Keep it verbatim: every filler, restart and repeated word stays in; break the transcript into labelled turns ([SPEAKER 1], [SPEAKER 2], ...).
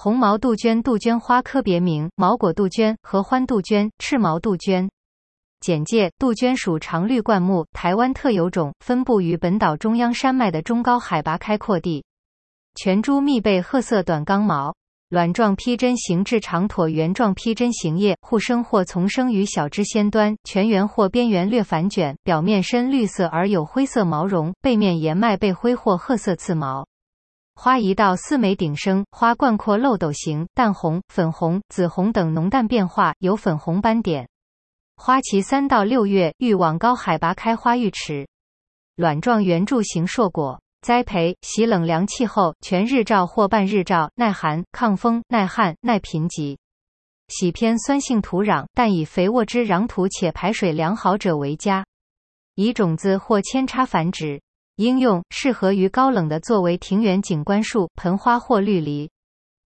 [SPEAKER 1] 红毛杜鹃，杜鹃花科别名：毛果杜鹃、合欢杜鹃、赤毛杜鹃。简介：杜鹃属常绿灌木，台湾特有种，分布于本岛中央山脉的中高海拔开阔地。全株密背褐色短刚毛，卵状披针形至长椭圆状披针形叶，互生或丛生于小枝先端，全圆或边缘略反卷，表面深绿色而有灰色毛绒，背面沿脉背灰或褐色刺毛。花一到四枚顶生，花冠阔漏斗形，淡红、粉红、紫红等浓淡变化，有粉红斑点。花期三到六月，欲往高海拔开花欲迟。卵状圆柱形硕果。栽培：喜冷凉气候，全日照或半日照，耐寒、抗风、耐旱、耐贫瘠。喜偏酸性土壤，但以肥沃之壤土且排水良好者为佳。以种子或扦插繁殖。应用：适合于高冷的作为庭园景观树、盆花或绿篱。